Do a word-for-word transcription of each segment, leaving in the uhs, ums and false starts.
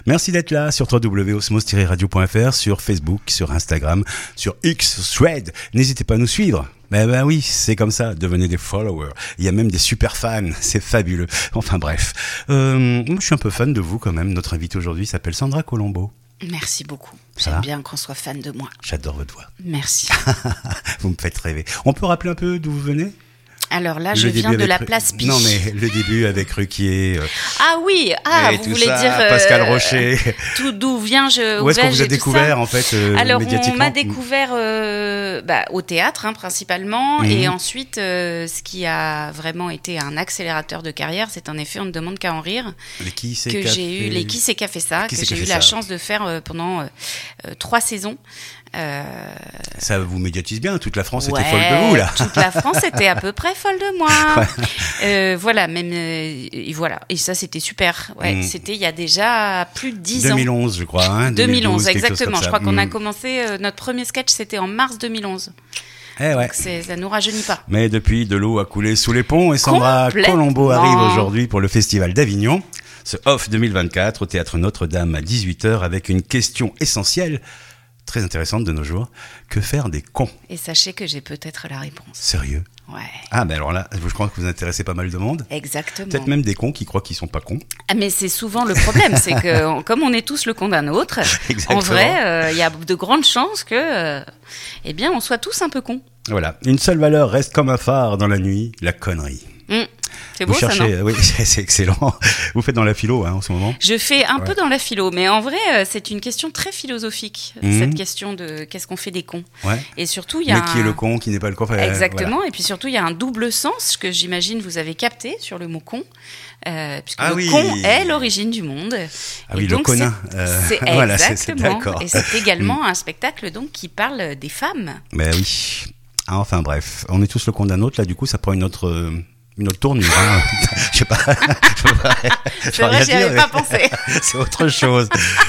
Merci d'être là sur w w w point osmose tiret radio point f r, sur Facebook, sur Instagram, sur X, Thread. N'hésitez pas à nous suivre. Ben, ben oui, c'est comme ça, devenez des followers. Il y a même des super fans, c'est fabuleux. Enfin bref, euh, moi je suis un peu fan de vous quand même. Notre invitée aujourd'hui s'appelle Sandra Colombo. Merci beaucoup. Ça J'aime va bien qu'on soit fan de moi. J'adore votre voix. Merci. Vous me faites rêver. On peut rappeler un peu d'où vous venez ? Alors là, Le je viens de avec la Ru- place Pi. Non mais le début avec Ruquier. euh, Ah oui, ah, et vous tout voulez ça, dire euh, Pascal Rocher. tout d'où vient je Où est-ce qu'on vais-je vous a et tout découvert ça en fait euh, Alors médiatiquement on m'a découvert euh, bah, au théâtre hein, principalement, Mhm. et ensuite euh, ce qui a vraiment été un accélérateur de carrière, c'est en effet On ne demande qu'à en rire, Les qui c'est que qu'a j'ai eu fait- les qui c'est qu'a fait ça, Qui que c'est j'ai qu'a eu fait la ça chance de faire euh, pendant euh, euh, trois saisons. Euh, Ça vous médiatise bien, toute la France ouais, était folle de vous là. Toute la France était à peu près folle de moi. Ouais. Euh, voilà, même euh, et voilà, et ça c'était super. Ouais, Mm. c'était il y a déjà plus de dix deux mille ans. onze, je crois. Hein, deux mille onze, quelque chose exactement. comme Je ça. crois qu'on a Mm. commencé euh, notre premier sketch, c'était en mars deux mille onze. Eh ouais. Donc c'est, ça nous rajeunit pas. Mais depuis, de l'eau a coulé sous les ponts et Sandra Complètement. Colombo arrive aujourd'hui pour le Festival d'Avignon. Ce Off deux mille vingt-quatre au Théâtre Notre-Dame à dix-huit heures avec une question essentielle, très intéressante de nos jours. Que faire des cons ? Et sachez que j'ai peut-être la réponse. Sérieux ? Ouais. Ah ben alors là, je crois que vous intéressez pas mal de monde. Exactement. Peut-être même des cons qui croient qu'ils sont pas cons. Ah, mais c'est souvent le problème, c'est que on- comme on est tous le con d'un autre, Exactement. en vrai, il y a de grandes chances que, euh, eh bien, on soit tous un peu cons. Voilà. Une seule valeur reste comme un phare dans la nuit, la connerie. Mm. C'est Vous beau ça, non ? cherchez, oui, c'est c'est excellent. Vous faites dans la philo hein, en ce moment. Je fais un Ouais. peu dans la philo, mais en vrai, euh, c'est une question très philosophique, Mhm. cette question de qu'est-ce qu'on fait des cons. Ouais. Et surtout, il y a Mais qui est un- le con, qui n'est pas le con. enfin, Exactement, voilà. et puis surtout, il y a un double sens que j'imagine vous avez capté sur le mot con, euh, puisque Ah le oui. con est l'origine du monde. Ah Et oui, le donc, conin. c'est- Euh, c'est voilà, c'est- c'est exactement. d'accord. Et c'est également un spectacle donc qui parle des femmes. Ben oui. Ah, enfin bref, on est tous le con d'un autre. Là, du coup, ça prend une autre, euh, une autre tournure. Hein. Je sais pas. Je peux pas- je peux C'est vrai, rien j'y avais dire, pas mais pensé. C'est autre chose.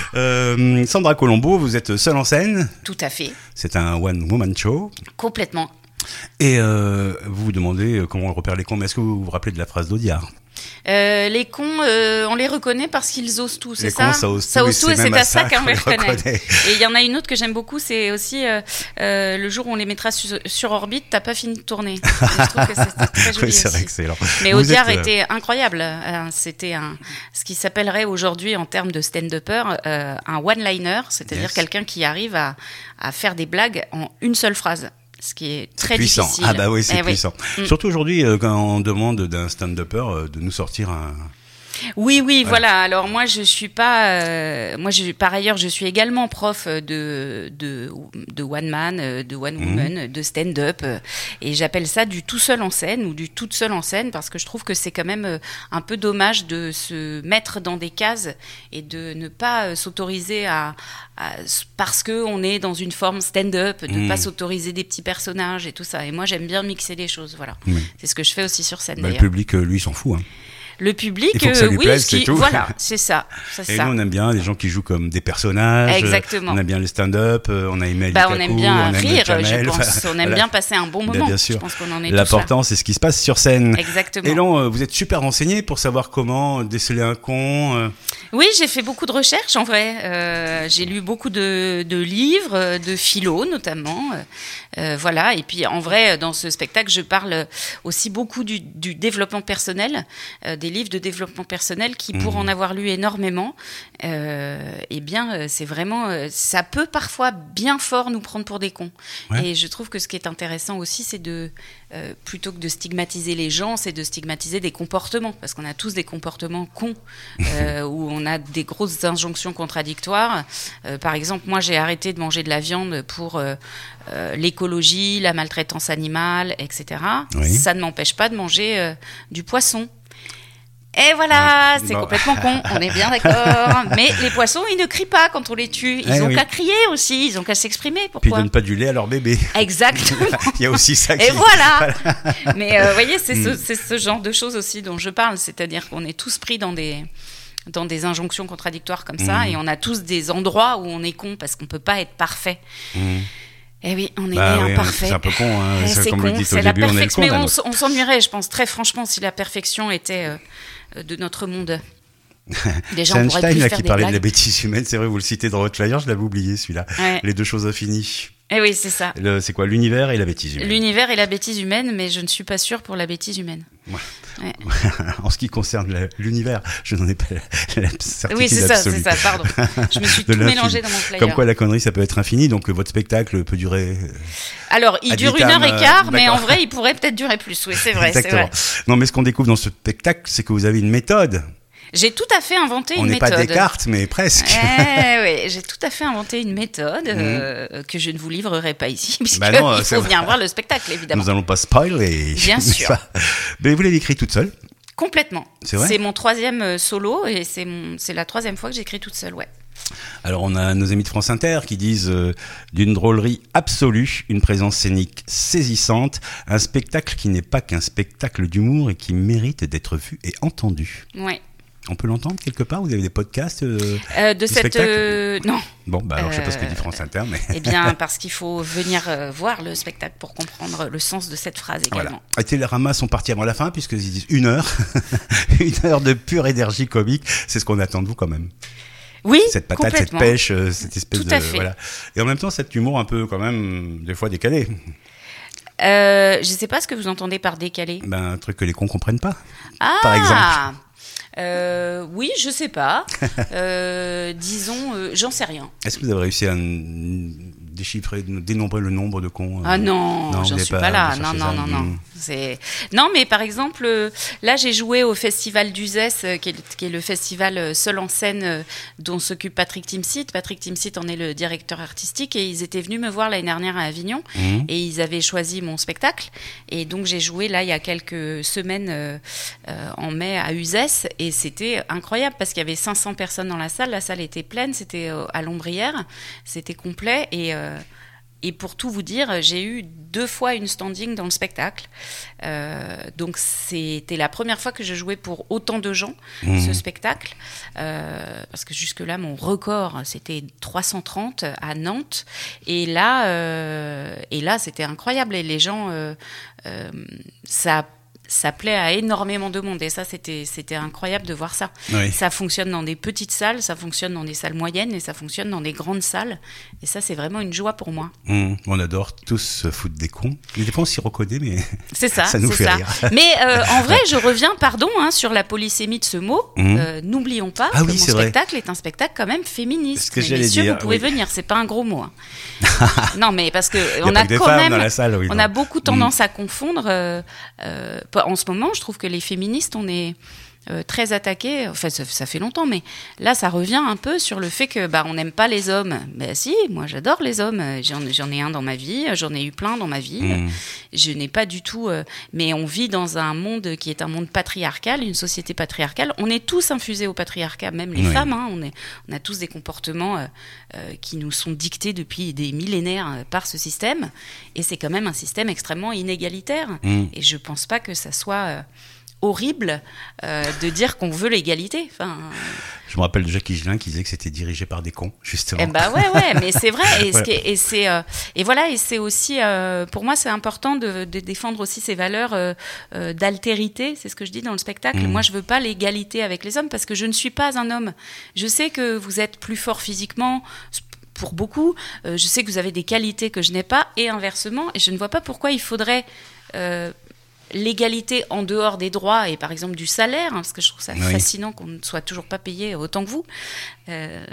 Euh, Sandra Colombo, vous êtes seule en scène. Tout à fait, C'est un one woman show. complètement. Et euh, vous vous demandez euh, comment on repère les cons. Mais est-ce que vous vous rappelez de la phrase d'Audiard ? Euh, les cons, euh, on les reconnaît parce qu'ils osent tout, c'est Les ça cons, ça ose tout, et c'est et c'est même à à ça ça qu'on qu'on les les reconnaît. reconnaît. Et il y en a une autre que j'aime beaucoup, c'est aussi euh, euh, le jour où on les mettra su- sur orbite, t'as pas fini de tourner. Et je trouve que c'est très joli Oui, c'est aussi. excellent. Mais Vous Audiard êtes, euh, était incroyable. Euh, C'était un, ce qui s'appellerait aujourd'hui en termes de stand-upper euh, un one-liner, c'est-à-dire Yes. quelqu'un qui arrive à, à faire des blagues en une seule phrase. Ce qui est très puissant. difficile. Ah bah oui, c'est Eh puissant. Mm. Surtout aujourd'hui, euh, quand on demande d'un stand-upper euh, de nous sortir un... Oui, oui, voilà. Alors moi, je suis pas. euh, moi, je, par ailleurs, je suis également prof de de, de one man, euh, de one woman, de stand-up, euh, et j'appelle ça du tout seul en scène ou du toute seule en scène parce que je trouve que c'est quand même euh, un peu dommage de se mettre dans des cases et de ne pas euh, s'autoriser à, à parce que on est dans une forme stand-up, de Mhm. pas s'autoriser des petits personnages et tout ça. Et moi, j'aime bien mixer les choses. Voilà. Oui. C'est ce que je fais aussi sur scène Bah, le d'ailleurs. public, euh, lui, s'en fout. Hein. Le public, Il faut que ça euh, lui oui, plaise, ce qui- c'est tout. voilà, c'est ça, c'est Et ça. nous, on aime bien les gens qui jouent comme des personnages. Exactement. On aime bien le stand-up. euh, On a aimé Ali Bah, on Kakou, aime bien on aime rire, Jamel, je pense. enfin, On aime voilà. bien passer un bon Bien, moment. bien sûr. Je pense qu'on en est tous L'important, c'est ce qui se passe sur scène. là. Exactement. Et Lan, euh, vous êtes super renseigné pour savoir comment déceler un con. euh. Oui, j'ai fait beaucoup de recherches en vrai. Euh, j'ai lu beaucoup de, de livres, euh, de philo notamment. Euh, euh, voilà. Et puis en vrai, dans ce spectacle, je parle aussi beaucoup du, du développement personnel, euh, des livres de développement personnel qui, pour Mhm. en avoir lu énormément, euh, eh bien, euh, c'est vraiment, euh, ça peut parfois bien fort nous prendre pour des cons. Ouais. Et je trouve que ce qui est intéressant aussi, c'est de euh, plutôt que de stigmatiser les gens, c'est de stigmatiser des comportements, parce qu'on a tous des comportements cons, euh, où on a des grosses injonctions contradictoires. Euh, par exemple, moi, j'ai arrêté de manger de la viande pour euh, euh, l'écologie, la maltraitance animale, et cetera. Oui. Ça ne m'empêche pas de manger euh, du poisson. Et voilà, c'est Bon. complètement con, on est bien d'accord. Mais les poissons, ils ne crient pas quand on les tue. Ils Eh ont oui. qu'à crier aussi, ils ont qu'à s'exprimer. Puis ils Pourquoi donnent pas du lait à leur bébé. Exactement. Il y a aussi ça qui... Et voilà. Mais euh, vous voyez, c'est Mm. ce, c'est ce genre de choses aussi dont je parle, c'est-à-dire qu'on est tous pris dans des dans des injonctions contradictoires comme ça, Mm. et on a tous des endroits où on est con parce qu'on peut pas être parfait. Mmh. Eh oui, on est Bah né oui, imparfait. c'est un peu con, hein. Eh, C'est c'est comme con, le dit au c'est la début, on est le perfection. con Mais d'un on, autre. s- on s'ennuierait, je pense très franchement, si la perfection était euh, de notre monde. Déjà, c'est on pourrait Einstein plus là, faire qui des parlait blagues. de la bêtise humaine. C'est vrai, vous le citez dans votre flyer, je l'avais oublié celui-là. Ouais. Les deux choses infinies. Eh oui, c'est ça. Le, c'est quoi, l'univers et la bêtise humaine? L'univers et la bêtise humaine, mais je ne suis pas sûre pour la bêtise humaine. Ouais. Ouais. En ce qui concerne la, l'univers, je n'en ai pas la, la certitude Oui, c'est ça, absolue. c'est ça, pardon. Je me suis De tout l'infini. mélangé dans mon flyer. Comme quoi la connerie, ça peut être infini, donc euh, votre spectacle peut durer... euh, Alors, il ad dure vitam, une heure et quart, euh, mais d'accord. en vrai, il pourrait peut-être durer plus. Oui, c'est vrai, Exactement. c'est vrai. Non, mais ce qu'on découvre dans ce spectacle, c'est que vous avez une méthode. J'ai tout à fait inventé On une n'est méthode. pas Descartes, mais presque. Eh oui, j'ai tout à fait inventé une méthode Mhm. euh, que je ne vous livrerai pas ici, puisque Bah non, il c'est faut vrai. venir voir le spectacle, évidemment. Nous allons pas spoiler. Bien n'est-ce sûr. pas? Mais vous l'avez écrit toute seule. Complètement. C'est vrai mon troisième euh, solo et c'est mon, c'est la troisième fois que j'écris toute seule, ouais. Alors on a nos amis de France Inter qui disent euh, d'une drôlerie absolue, une présence scénique saisissante, un spectacle qui n'est pas qu'un spectacle d'humour et qui mérite d'être vu et entendu. Ouais. On peut l'entendre quelque part? Vous avez des podcasts euh, Euh, de du cette spectacle euh, non. Bon, bah alors je sais pas ce que Euh, dit France Inter, mais Eh bien, parce qu'il faut venir euh, voir le spectacle pour comprendre le sens de cette phrase également. voilà. Et Télérama sont partis avant la fin puisqu'ils disent une heure, une heure de pure énergie comique. C'est ce qu'on attend de vous quand même. Oui, Cette patate, cette complètement. pêche, euh, cette espèce Tout de à fait. voilà. Et en même temps cet humour un peu quand même des fois décalé. Euh, je ne sais pas ce que vous entendez par décalé. Ben un truc que les cons comprennent pas. Ah, Par exemple. Euh, oui, je sais pas. Euh, disons, euh, j'en sais rien. Est-ce que vous avez réussi à n- déchiffrer, dénombrer le nombre de cons euh, Ah non, non, vous j'en avez suis pas pas, là. cherché Non, non, ça, non, non. hmm. C'est... Non, mais par exemple, euh, là, j'ai joué au festival d'Uzès, euh, qui, est, qui est le festival euh, seul en scène euh, dont s'occupe Patrick Timsit. Patrick Timsit en est le directeur artistique et ils étaient venus me voir l'année dernière à Avignon Mhm. et ils avaient choisi mon spectacle. Et donc, j'ai joué là, il y a quelques semaines, euh, euh, en mai, à Uzès et c'était incroyable parce qu'il y avait cinq cents personnes dans la salle. La salle était pleine, c'était euh, à l'ombrière, c'était complet et... Euh, Et pour tout vous dire, j'ai eu deux fois une standing dans le spectacle. Euh, donc c'était la première fois que je jouais pour autant de gens, Mmh. ce spectacle. Euh, parce que jusque-là, mon record, c'était trois cent trente à Nantes. Et là, euh, et là c'était incroyable. Et les gens, euh, euh, ça ça plaît à énormément de monde et ça c'était c'était incroyable de voir ça. Oui. Ça fonctionne dans des petites salles, ça fonctionne dans des salles moyennes et ça fonctionne dans des grandes salles et ça c'est vraiment une joie pour moi. Mmh. On adore tous se foutre des cons. Et des fois on s'y reconnaît, mais C'est ça, ça nous c'est fait ça. rire. Mais euh, en vrai, je reviens, pardon, hein, sur la polysémie de ce mot. Mmh. Euh, n'oublions pas Ah que oui, mon c'est vrai. spectacle est un spectacle quand même féministe. Ce que Mais j'allais messieurs, dire, vous pouvez oui. venir, c'est pas un gros mot. hein. Non, mais parce que Il y a on pas a que des quand femmes même, dans la salle, oui, on non. a beaucoup tendance à confondre. Euh, euh, en ce moment, je trouve que les féministes, on est euh, très attaqués. Enfin, ça, ça fait longtemps, mais là, ça revient un peu sur le fait que bah on n'aime pas les hommes. Ben si, moi j'adore les hommes. J'en, j'en ai un dans ma vie, j'en ai eu plein dans ma vie. Mmh. Je n'ai pas du tout. euh, mais on vit dans un monde qui est un monde patriarcal, une société patriarcale. On est tous infusés au patriarcat, même les Oui. femmes. Hein, on, est, on a tous des comportements euh, euh, qui nous sont dictés depuis des millénaires euh, par ce système. Et c'est quand même un système extrêmement inégalitaire. Mmh. Et je pense pas que ça soit euh, horrible euh, de dire qu'on veut l'égalité. Enfin, Je me rappelle de Jacques Higelin qui disait que c'était dirigé par des cons, justement. eh ben ouais, ouais, mais c'est vrai. Et, ce Voilà. qui est- et c'est euh, et voilà, et c'est aussi euh, pour moi c'est important de, de défendre aussi ces valeurs euh, euh, d'altérité. C'est ce que je dis dans le spectacle. Mmh. Moi, je veux pas l'égalité avec les hommes parce que je ne suis pas un homme. Je sais que vous êtes plus fort physiquement. Pour beaucoup, euh, je sais que vous avez des qualités que je n'ai pas, et inversement, et je ne vois pas pourquoi il faudrait euh, l'égalité en dehors des droits et par exemple du salaire, hein, parce que je trouve ça Oui. fascinant qu'on ne soit toujours pas payé autant que vous. Euh,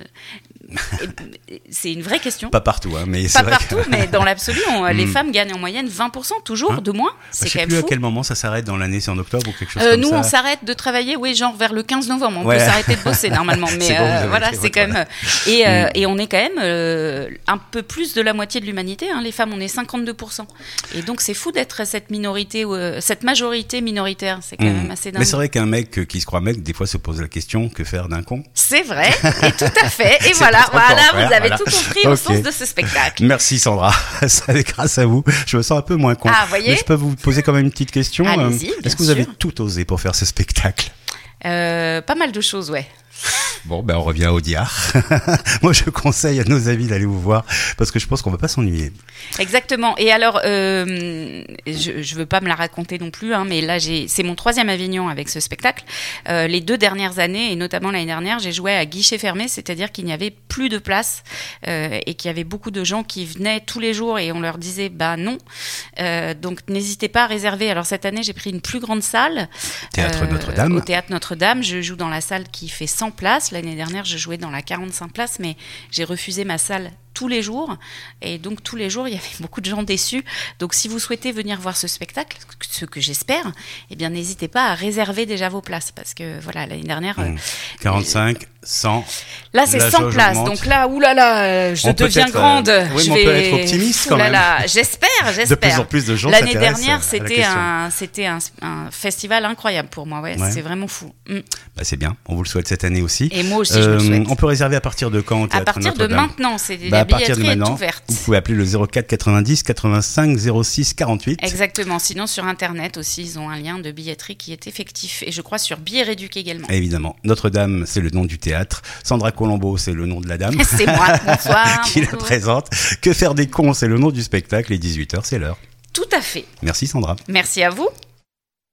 et- et c'est une vraie question. Pas partout, hein, mais c'est Pas vrai partout, que... mais dans l'absolu, on- les Mm. femmes gagnent en moyenne vingt pour cent, toujours, Hein de moins. Je C'est sais quand même plus à fou. quel moment ça s'arrête dans l'année, c'est en octobre ou quelque chose Euh, comme nous, ça. on s'arrête de travailler, oui, genre vers le quinze novembre. On Ouais. peut s'arrêter de bosser normalement, mais C'est bon, vous euh, avez voilà, fait c'est votre- quand même. Et, euh, Mm. et on est quand même euh, un peu plus de la moitié de l'humanité. Hein. Les femmes, on est cinquante-deux pour cent. Et donc, c'est fou d'être cette minorité, euh, cette majorité minoritaire. C'est quand Mmh. même assez dingue. Mais c'est vrai qu'un mec euh, qui se croit mec, des fois se pose la question, que faire d'un con? C'est vrai, et tout à fait. Et C'est voilà, pas trop voilà, contraire, vous avez voilà. tout compris au Ok. sens de ce spectacle. Merci Sandra, ça est grâce à vous. Je me sens un peu moins con. Ah, voyez. Mais je peux vous poser quand même une petite question. Allez-y, Euh, bien Est-ce que vous avez sûr. tout osé pour faire ce spectacle? Euh, pas mal de choses, ouais. Bon, ben on revient au Diar. Moi, je conseille à nos amis d'aller vous voir parce que je pense qu'on va pas s'ennuyer. Exactement. Et alors, euh, je, je veux pas me la raconter non plus, hein, mais là, j'ai, c'est mon troisième Avignon avec ce spectacle. Euh, les deux dernières années, et notamment l'année dernière, j'ai joué à guichet fermé, c'est-à-dire qu'il n'y avait plus de place euh, et qu'il y avait beaucoup de gens qui venaient tous les jours et on leur disait, bah non. Euh, donc, n'hésitez pas à réserver. Alors, cette année, j'ai pris une plus grande salle. Théâtre euh, Notre-Dame. Au Théâtre Notre-Dame. Je joue dans la salle qui fait cent places. L'année dernière, je jouais dans la quarante-cinq places, mais j'ai refusé ma salle tous les jours. Et donc, tous les jours, il y avait beaucoup de gens déçus. Donc, si vous souhaitez venir voir ce spectacle, ce que j'espère, eh bien, n'hésitez pas à réserver déjà vos places. Parce que, voilà, l'année dernière... Mmh. quarante-cinq, cent... Là, c'est cent places. Augmente. Donc là, oulala, euh, je on deviens grande. Euh, oui, je mais vais... on peut être optimiste quand oulala, même. J'espère, j'espère. De plus en plus de gens L'année s'intéressent dernière, à c'était, la un, c'était un, un festival incroyable pour moi. Ouais, ouais. C'est vraiment fou. Mm. Bah, c'est bien. On vous le souhaite cette année aussi. Et moi aussi, euh, je le souhaite. On peut réserver à partir de quand au Théâtre À partir Notre-Dame? de maintenant. C'est, bah, la à partir de billetterie maintenant, est ouverte. Vous pouvez appeler le zéro quatre quatre-vingt-dix quatre-vingt-cinq zéro six quarante-huit. Exactement. Sinon, sur Internet aussi, ils ont un lien de billetterie qui est effectif. Et je crois sur Billets Réduc également. Évidemment. Notre-Dame, c'est le nom du théâtre. Sandra Colombo, c'est le nom de la dame. C'est moi. Bonsoir. qui bonjour. La présente. Que faire des cons, c'est le nom du spectacle. Et dix-huit heures, c'est l'heure. Tout à fait. Merci Sandra. Merci à vous.